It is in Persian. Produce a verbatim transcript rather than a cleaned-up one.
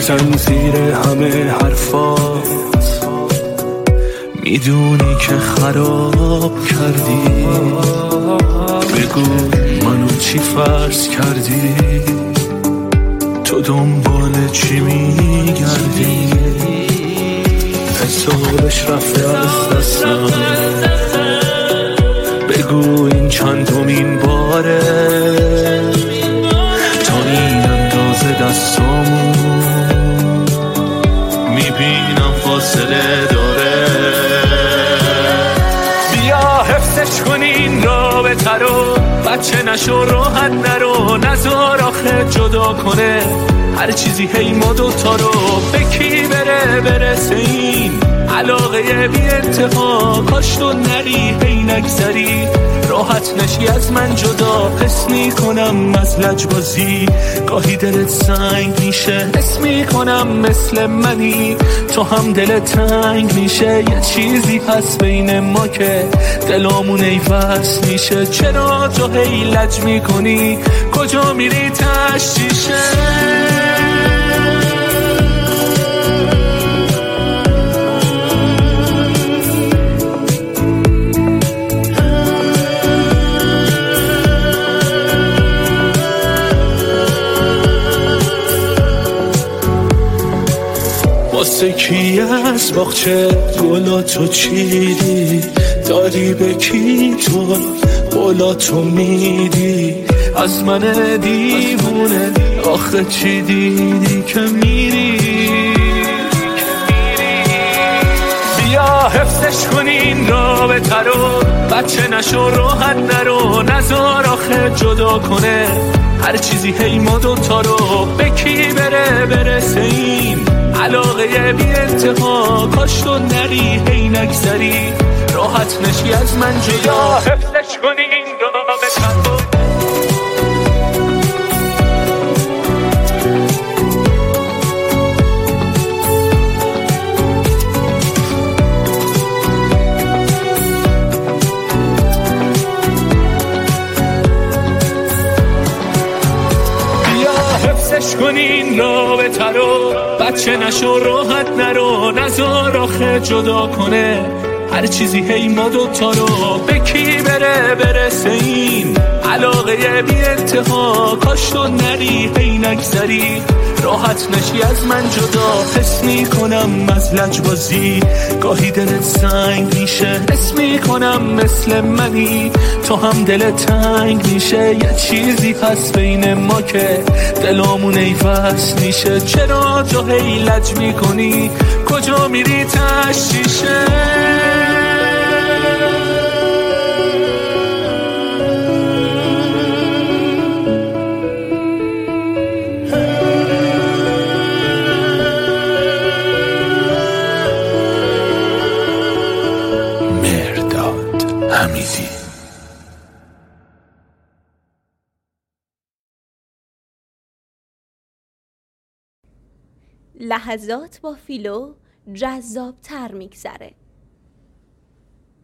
نزن زیر همه حرفات، میدونی که خراب کردی. بگو منو چی فرض کردی، تو دنبال چی میگردی؟ حسابش رفته از دستم، بگو این چندمین باره تا این اندازه دستامون میبینم فاصله داره. بیا حفظش کن این رابطه رو، بچه نشو راحت نرو، نزار آخه جدا کنه هر چیزی هی ما دوتا رو. به کی بره برسه این علاقه بی انتها، کاش تو نری هی نگذری راحت نشی از من جدا. حس میکنم از لجبازی گاهی دلت سنگ میشه، حس میکنم مثل منی تو هم دلت تنگ میشه. یه چیزی هست بین ما که دلامون ای وصل میشه. چرا تو هی لج میکنی، کجا میری تشتیشه؟ واسه کی از باغچه گلاتو چیدی، داری به کی تو قولاتو میدی؟ از من دیوونه آخه چی دیدی که میری؟ بیا حفظش کن این رابطه رو، بچه نشو راحت نرو، نزار آخه جدا کنه هر چیزی هی ما دوتا رو. به کی بره برسه این علاقه بی انتها، کاش تو نری هی نگذری راحت نشی از من جدا. حفظش کنی این رابطه رو. حفظش کن این رابطه رو، بچه نشو راحت نرو، نزار آخه جدا کنه هر چیزی هی ما دوتا رو. به کی بره برسه این علاقه بی انتها، کاش تو نری هی نگذری راحت نشی از من جدا. حس میکنم از لجبازی گاهی دلت سنگ میشه، حس میکنم مثل منی تو هم دلت تنگ میشه. یه چیزی هست بین ما که دلامون ای وصل میشه. چرا تو هی لج میکنی، کجا میری تشتیشه؟ حمیدی. لحظات با فیلو جذاب تر میگذره.